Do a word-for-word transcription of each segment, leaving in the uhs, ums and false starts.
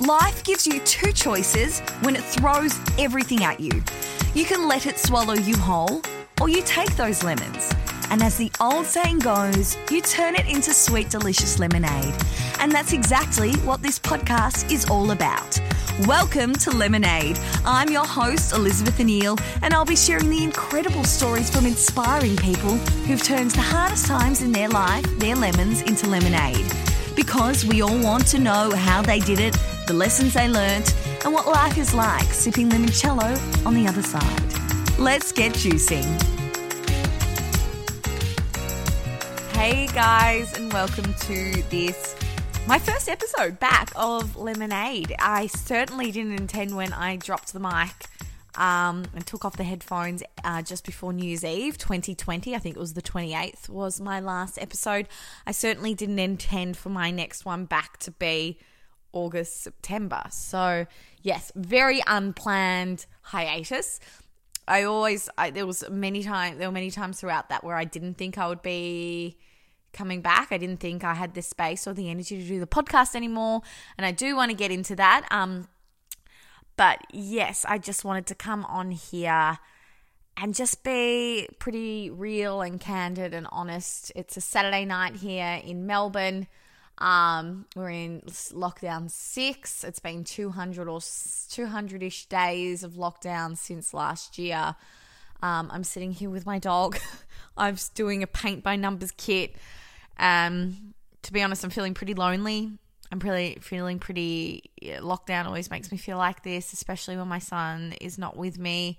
Life gives you two choices when it throws everything at you. You can let it swallow you whole, or you take those lemons. And as the old saying goes, you turn it into sweet, delicious lemonade. And that's exactly what this podcast is all about. Welcome to Lemonade. I'm your host, Elizabeth Anneal, and I'll be sharing the incredible stories from inspiring people who've turned the hardest times in their life, their lemons, into lemonade. Because we all want to know how they did it, the lessons they learnt, and what life is like sipping limoncello on the other side. Let's get juicing. Hey guys, and welcome to this, my first episode back of Lemonade. I certainly didn't intend when I dropped the mic um, and took off the headphones uh, just before New Year's Eve twenty twenty. I think it was the twenty-eighth was my last episode. I certainly didn't intend for my next one back to be August, September. So yes, very unplanned hiatus. I always, I, there was many times, there were many times throughout that where I didn't think I would be coming back. I didn't think I had the space or the energy to do the podcast anymore. And I do want to get into that. Um, but yes, I just wanted to come on here and just be pretty real and candid and honest. It's a Saturday night here in Melbourne. Um, we're in lockdown six. It's been two hundred or two hundred-ish days of lockdown since last year. Um, I'm sitting here with my dog. I'm doing a paint by numbers kit. Um, to be honest, I'm feeling pretty lonely. I'm really feeling pretty, yeah, lockdown always makes me feel like this, especially when my son is not with me.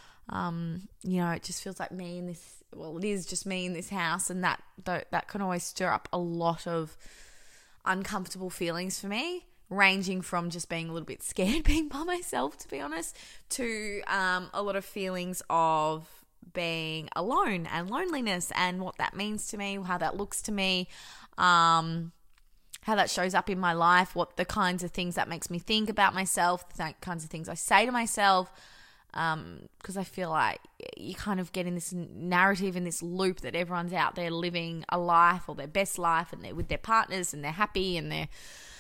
Um, you know, it just feels like me in this, well, it is just me in this house, and that, that, that can always stir up a lot of uncomfortable feelings for me, ranging from just being a little bit scared being by myself, to be honest, to um, a lot of feelings of being alone and loneliness and what that means to me, how that looks to me, um, how that shows up in my life, what the kinds of things that makes me think about myself, the kinds of things I say to myself, um, because I feel like you kind of get in this narrative, in this loop that everyone's out there living a life or their best life, and they're with their partners and they're happy and they're,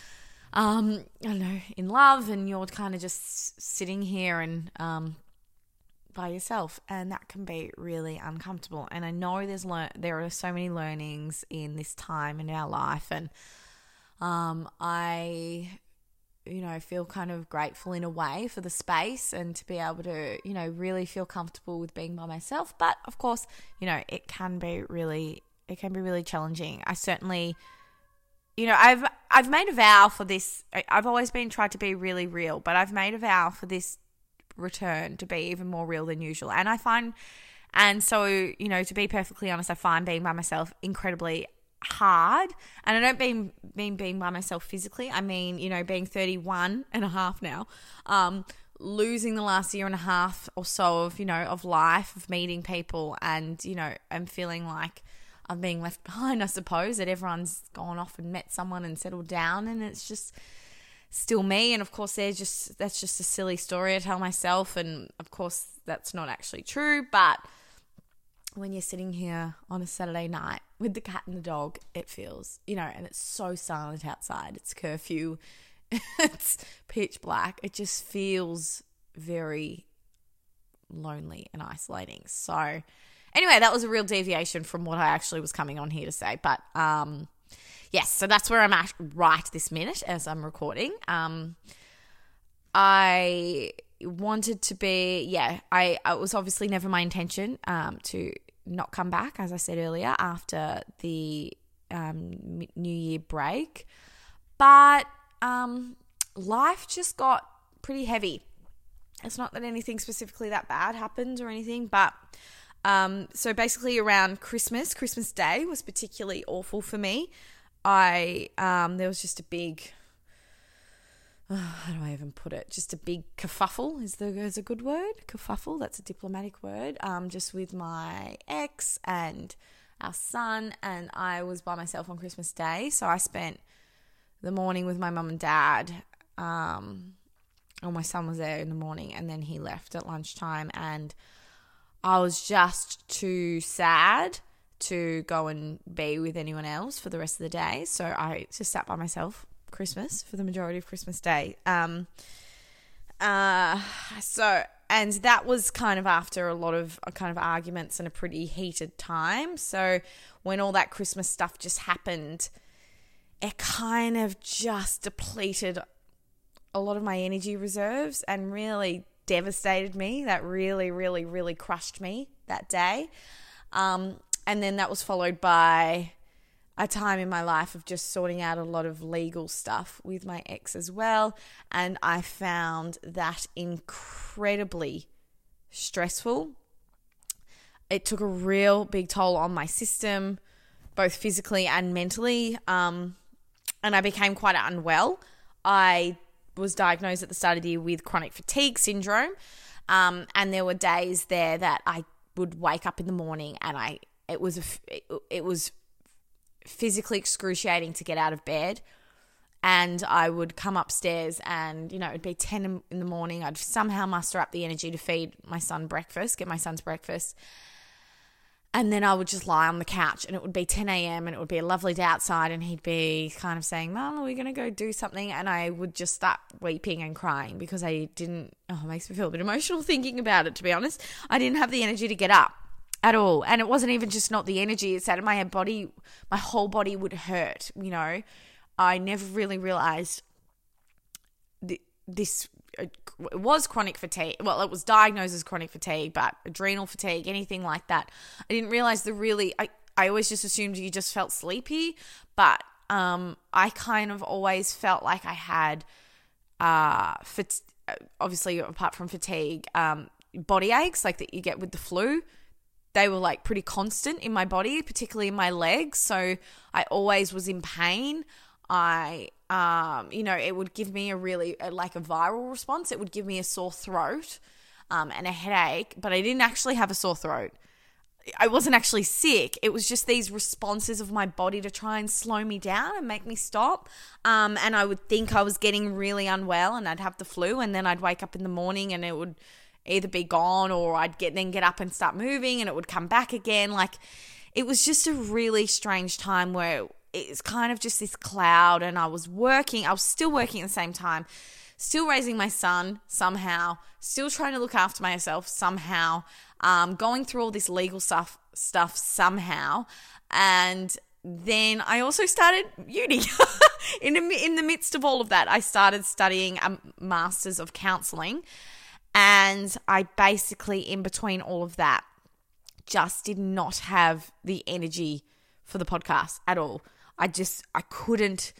um, I don't know, in love, and you're kind of just sitting here and um, by yourself, and that can be really uncomfortable. And I know there's lear- there are so many learnings in this time in our life, and um, I, you know, feel kind of grateful in a way for the space and to be able to, you know, really feel comfortable with being by myself. But of course, you know, it can be really, it can be really challenging. I certainly, you know, I've, I've made a vow for this. I've always been tried to be really real, but I've made a vow for this return to be even more real than usual. And I find, and so, you know, to be perfectly honest, I find being by myself incredibly hard. And I don't mean, mean being by myself physically. I mean, you know, being thirty-one and a half now, um, losing the last year and a half or so of, you know, of life, of meeting people, and, you know, I'm feeling like I'm being left behind, I suppose, that everyone's gone off and met someone and settled down, and it's just still me. And of course, they're just, that's just a silly story I tell myself, and of course that's not actually true. But when you're sitting here on a Saturday night with the cat and the dog, it feels, you know, and it's so silent outside, it's curfew, it's pitch black, it just feels very lonely and isolating. So anyway, that was a real deviation from what I actually was coming on here to say. But um yes, so that's where I'm at right this minute as I'm recording. Um, I wanted to be, yeah, I it was obviously never my intention um, to not come back, as I said earlier, after the um, New Year break. But um, life just got pretty heavy. It's not that anything specifically that bad happened or anything, but um, so basically around Christmas, Christmas Day was particularly awful for me. I, um, there was just a big, oh, how do I even put it? Just a big kerfuffle is the, is a good word. Kerfuffle, that's a diplomatic word. Um, just with my ex and our son, and I was by myself on Christmas Day. So I spent the morning with my mum and dad. Um, oh, my son was there in the morning, and then he left at lunchtime, and I was just too sad to go and be with anyone else for the rest of the day. So I just sat by myself Christmas for the majority of Christmas Day. Um, uh, so, and that was kind of after a lot of uh, kind of arguments and a pretty heated time. So when all that Christmas stuff just happened, it kind of just depleted a lot of my energy reserves and really devastated me. That really, really, really crushed me that day. Um, and then that was followed by a time in my life of just sorting out a lot of legal stuff with my ex as well. And I found that incredibly stressful. It took a real big toll on my system, both physically and mentally. Um, and I became quite unwell. I was diagnosed at the start of the year with chronic fatigue syndrome. Um, and there were days there that I would wake up in the morning and I, it was, a, it, it was physically excruciating to get out of bed. And I would come upstairs and, you know, it'd be ten in the morning. I'd somehow muster up the energy to feed my son breakfast, get my son's breakfast. And then I would just lie on the couch and it would be ten a.m. and it would be a lovely day outside and he'd be kind of saying, Mum, are we going to go do something? And I would just start weeping and crying because I didn't, oh, it makes me feel a bit emotional thinking about it, to be honest. I didn't have the energy to get up at all. And it wasn't even just not the energy. It's that my body, my whole body would hurt, you know. I never really realised th- this it was chronic fatigue. Well, it was diagnosed as chronic fatigue, but adrenal fatigue, anything like that. I didn't realize the really, I, I always just assumed you just felt sleepy, but um, I kind of always felt like I had, uh, fat- obviously apart from fatigue, um, body aches like that you get with the flu. They were like pretty constant in my body, particularly in my legs. So I always was in pain. I, um, you know, it would give me a really, like a viral response. It would give me a sore throat um, and a headache, but I didn't actually have a sore throat. I wasn't actually sick. It was just these responses of my body to try and slow me down and make me stop. Um, and I would think I was getting really unwell and I'd have the flu and then I'd wake up in the morning and it would either be gone or I'd get then get up and start moving and it would come back again. Like it was just a really strange time where it's kind of just this cloud and I was working, I was still working at the same time, still raising my son somehow, still trying to look after myself somehow, um, going through all this legal stuff stuff somehow. And then I also started uni. in, the, in the midst of all of that, I started studying a Masters of Counselling. And I basically, in between all of that, just did not have the energy for the podcast at all. I just, I couldn't,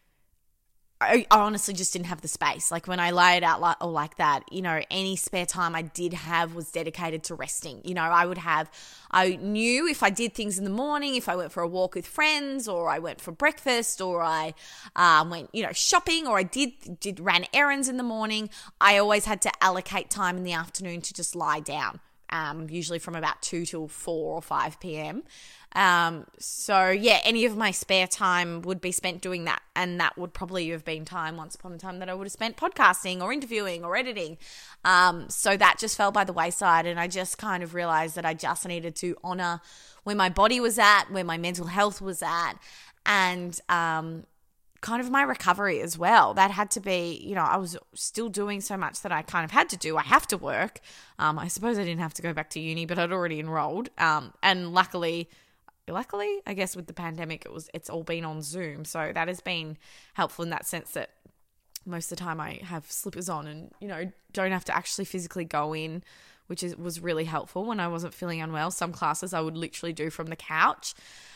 I, I honestly just didn't have the space. Like when I lay it out like, or like that, you know, any spare time I did have was dedicated to resting. You know, I would have, I knew if I did things in the morning, if I went for a walk with friends or I went for breakfast or I um, went, you know, shopping or I did, did ran errands in the morning, I always had to allocate time in the afternoon to just lie down. Um, usually from about two till four or five p.m. Um, so yeah, any of my spare time would be spent doing that. And that would probably have been time once upon a time that I would have spent podcasting or interviewing or editing. Um, so that just fell by the wayside. And I just kind of realized that I just needed to honor where my body was at, where my mental health was at, and, um, kind of my recovery as well. That had to be, you know, I was still doing so much that I kind of had to do. I have to work. Um, I suppose I didn't have to go back to uni, but I'd already enrolled. Um, and luckily, luckily, I guess with the pandemic, it was, it's all been on Zoom. So that has been helpful in that sense that most of the time I have slippers on and, you know, don't have to actually physically go in, which is, was really helpful when I wasn't feeling unwell. Some classes I would literally do from the couch.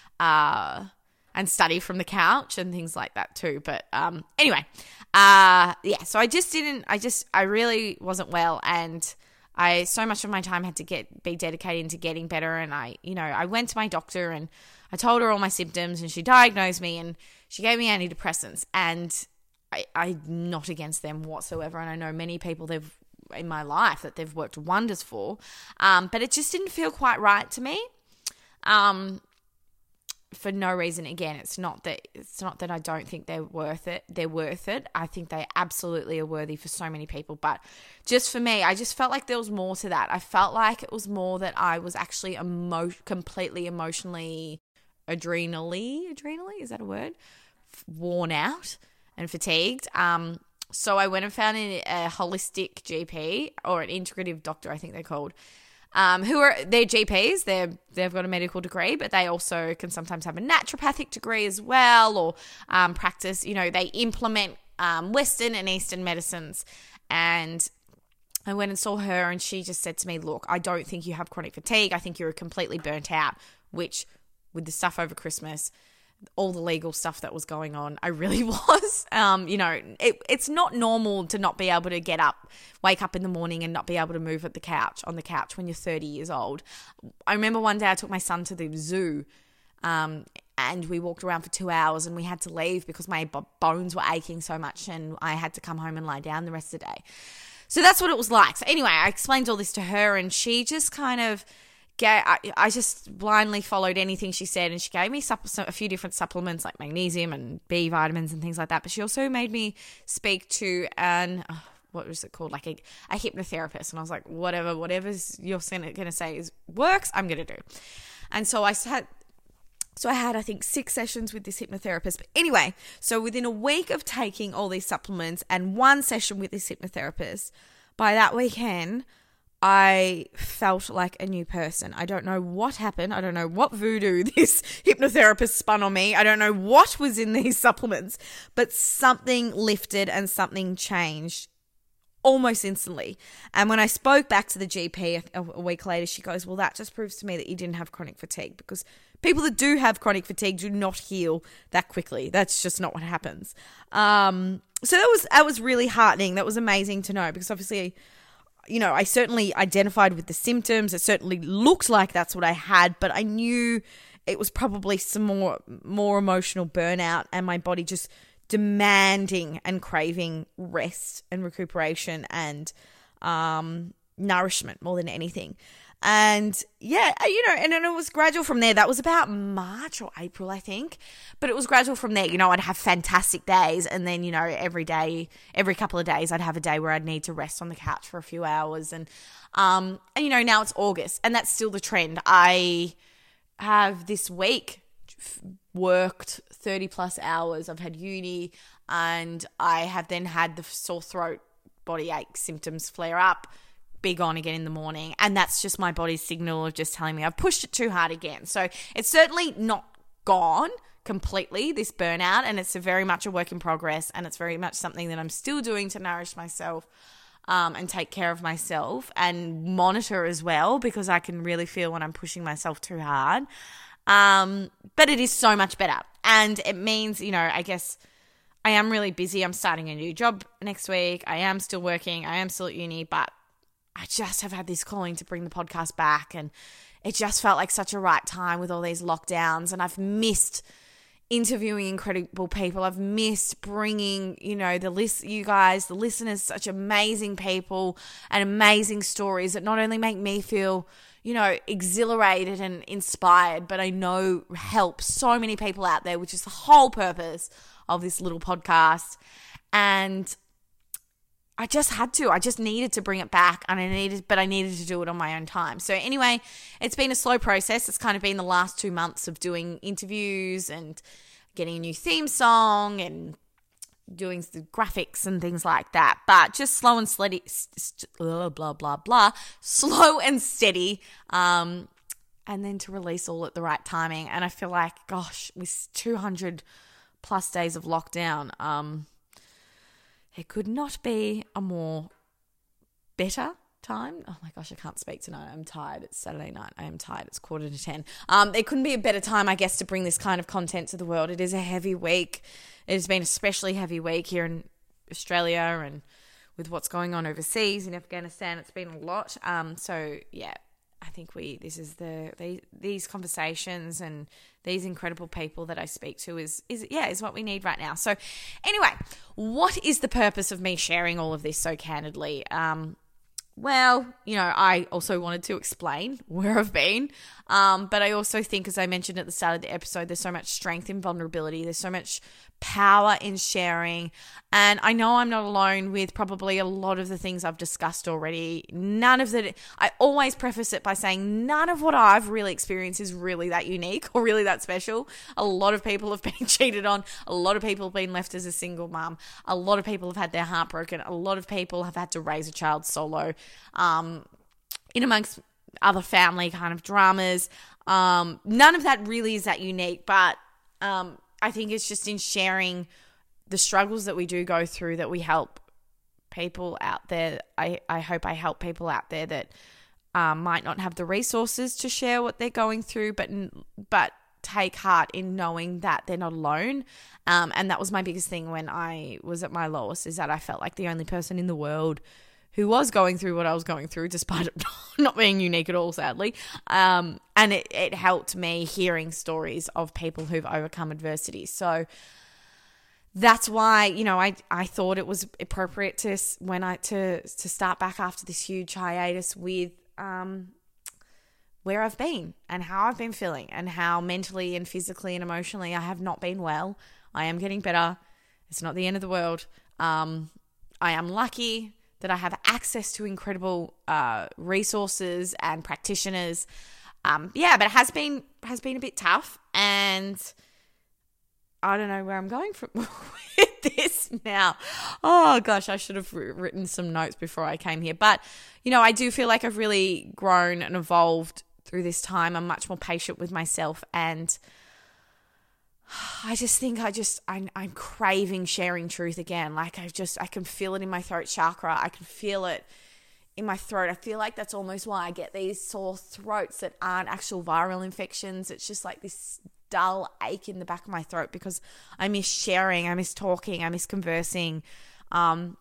Uh, and study from the couch and things like that too. But um, anyway, uh, yeah, so I just didn't, I just, I really wasn't well and I, so much of my time had to get, be dedicated into getting better. And I, you know, I went to my doctor and I told her all my symptoms and she diagnosed me and she gave me antidepressants and I, I'm not against them whatsoever. And I know many people they've, in my life that they've worked wonders for, um, but it just didn't feel quite right to me. Um, for no reason. Again, it's not that it's not that I don't think they're worth it. They're worth it. I think they absolutely are worthy for so many people. But just for me, I just felt like there was more to that. I felt like it was more that I was actually emo- completely emotionally, adrenally, adrenally, is that a word? Worn out. and fatigued. Um, so I went and found a, a holistic G P, or an integrative doctor, I think they're called, um, who are, they're G Ps. They're, they've got a medical degree, but they also can sometimes have a naturopathic degree as well, or um, practice, you know, they implement um, Western and Eastern medicines. And I went and saw her, and she just said to me, look, I don't think you have chronic fatigue. I think you're completely burnt out, which with the stuff over Christmas, all the legal stuff that was going on, I really was. Um, you know, it, it's not normal to not be able to get up, wake up in the morning and not be able to move at the couch, on the couch when you're thirty years old. I remember one day I took my son to the zoo, um, and we walked around for two hours and we had to leave because my b- bones were aching so much, and I had to come home and lie down the rest of the day. So that's what it was like. So anyway, I explained all this to her, and she just kind of gave, I, I just blindly followed anything she said, and she gave me supp- a few different supplements like magnesium and B vitamins and things like that. But she also made me speak to an, oh, what was it called? Like a, a hypnotherapist. And I was like, whatever, whatever's you're going to say is works, I'm going to do. And so I sat, So I had, I think, six sessions with this hypnotherapist. But anyway, so within a week of taking all these supplements and one session with this hypnotherapist, by that weekend, I felt like a new person. I don't know what happened. I don't know what voodoo this hypnotherapist spun on me. I don't know what was in these supplements, but something lifted and something changed almost instantly. And when I spoke back to the G P a, a week later, she goes, well, that just proves to me that you didn't have chronic fatigue, because people that do have chronic fatigue do not heal that quickly. That's just not what happens. Um, so that was, that was really heartening. That was amazing to know, because obviously, you know, I certainly identified with the symptoms. It certainly looked like that's what I had, but I knew it was probably some more, more emotional burnout, and my body just demanding and craving rest and recuperation and um, nourishment more than anything. And yeah, you know, and then it was gradual from there. That was about March or April, I think. But it was gradual from there. You know, I'd have fantastic days, and then, you know, every day, every couple of days, I'd have a day where I'd need to rest on the couch for a few hours. And, um, and you know, now it's August, and that's still the trend. I have this week worked thirty plus hours. I've had uni, and I have then had the sore throat, body ache symptoms flare up, be gone again in the morning. And that's just my body's signal of just telling me I've pushed it too hard again. So it's certainly not gone completely, this burnout, and it's a very much a work in progress, and it's very much something that I'm still doing to nourish myself um, and take care of myself and monitor as well, because I can really feel when I'm pushing myself too hard. Um, but it is so much better. And it means, you know, I guess I am really busy. I'm starting a new job next week. I am still working. I am still at uni, but I just have had this calling to bring the podcast back, and it just felt like such a right time with all these lockdowns. And I've missed interviewing incredible people. I've missed bringing, you know, the list, you guys, the listeners, such amazing people and amazing stories that not only make me feel, you know, exhilarated and inspired, but I know help so many people out there, which is the whole purpose of this little podcast. And I just had to, I just needed to bring it back, and I needed, but I needed to do it on my own time. So anyway, it's been a slow process. It's kind of been the last two months of doing interviews and getting a new theme song and doing the graphics and things like that, but just slow and steady, st- blah, blah, blah, blah, slow and steady, um, and then to release all at the right timing. And I feel like, gosh, with two hundred plus days of lockdown, um, it could not be a more better time. Oh my gosh, I can't speak tonight. I'm tired. It's Saturday night. I am tired. It's quarter to ten. Um, there couldn't be a better time, I guess, to bring this kind of content to the world. It is a heavy week. It has been a especially heavy week here in Australia, and with what's going on overseas in Afghanistan, it's been a lot. Um, so yeah, I think we this is the, the these conversations and these incredible people that I speak to is is yeah is what we need right now. So anyway, what is the purpose of me sharing all of this so candidly? Um, well, you know, I also wanted to explain where I've been. Um, but I also think, as I mentioned at the start of the episode, there's so much strength in vulnerability. There's so much power in sharing. And I know I'm not alone with probably a lot of the things I've discussed already. None of that, I always preface it by saying none of what I've really experienced is really that unique or really that special. A lot of people have been cheated on. A lot of people have been left as a single mum. A lot of people have had their heart broken. A lot of people have had to raise a child solo. Um, in amongst other family kind of dramas. Um, none of that really is that unique, but um, I think it's just in sharing the struggles that we do go through that we help people out there. I, I hope I help people out there that um, might not have the resources to share what they're going through, but but take heart in knowing that they're not alone. Um, and that was my biggest thing when I was at my lowest, is that I felt like the only person in the world who was going through what I was going through, despite it not being unique at all, sadly. Um, and it, it helped me hearing stories of people who've overcome adversity. So that's why, you know, I I thought it was appropriate to when I to to start back after this huge hiatus with um, where I've been and how I've been feeling and how mentally and physically and emotionally I have not been well. I am getting better. It's not the end of the world. Um, I am lucky that I have access to incredible uh, resources and practitioners. Um, yeah, but it has been has been a bit tough, and I don't know where I'm going from with this now. Oh gosh, I should have written some notes before I came here. But you know, I do feel like I've really grown and evolved through this time. I'm much more patient with myself, and I just think I just, I'm, I'm craving sharing truth again. Like I've just, I can feel it in my throat chakra. I can feel it in my throat. I feel like that's almost why I get these sore throats that aren't actual viral infections. It's just like this dull ache in the back of my throat because I miss sharing. I miss talking. I miss conversing. Um,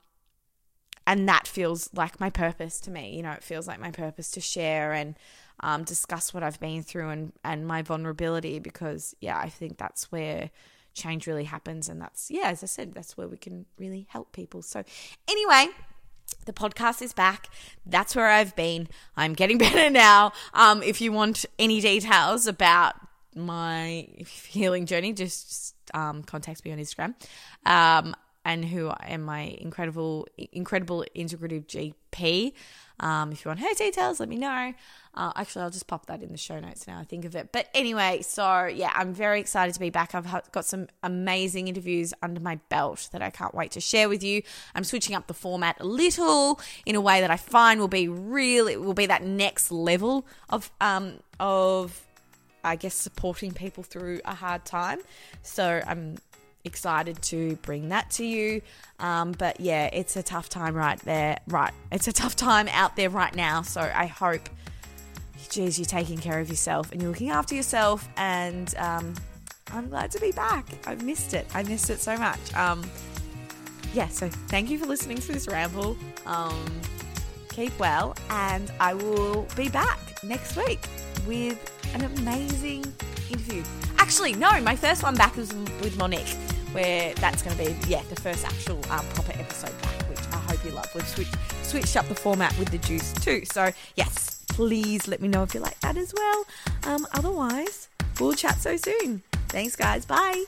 and that feels like my purpose to me. You know, it feels like my purpose to share and Um, discuss what I've been through and, and my vulnerability, because, yeah, I think that's where change really happens. And that's, yeah, as I said, that's where we can really help people. So anyway, the podcast is back. That's where I've been. I'm getting better now. Um, if you want any details about my healing journey, just um, contact me on Instagram. Um, and who I am my incredible, incredible integrative G P. Um, if you want her details, let me know. Uh, actually, I'll just pop that in the show notes now I think of it. But anyway, so yeah, I'm very excited to be back. I've got some amazing interviews under my belt that I can't wait to share with you. I'm switching up the format a little in a way that I find will be real. It will be that next level of, um, of I guess, supporting people through a hard time. So I'm excited to bring that to you. Um, but yeah, it's a tough time right there. Right. It's a tough time out there right now. So I hope, geez, you're taking care of yourself and you're looking after yourself. And um, I'm glad to be back. I've missed it. I missed it so much. Um, yeah, so thank you for listening to this ramble. Um, keep well. And I will be back next week with an amazing interview. Actually, no, my first one back was with Monique, where that's going to be, yeah, the first actual um, proper episode back, which I hope you love. We've switched, switched up the format with the juice too. So, yes, please let me know if you like that as well. Um, otherwise, we'll chat so soon. Thanks, guys. Bye.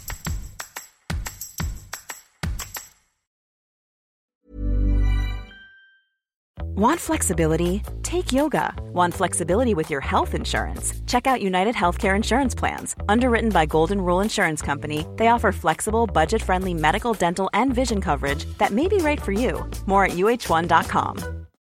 Want flexibility? Take yoga. Want flexibility with your health insurance? Check out United Healthcare Insurance Plans. Underwritten by Golden Rule Insurance Company, they offer flexible, budget-friendly medical, dental, and vision coverage that may be right for you. More at U H one dot com.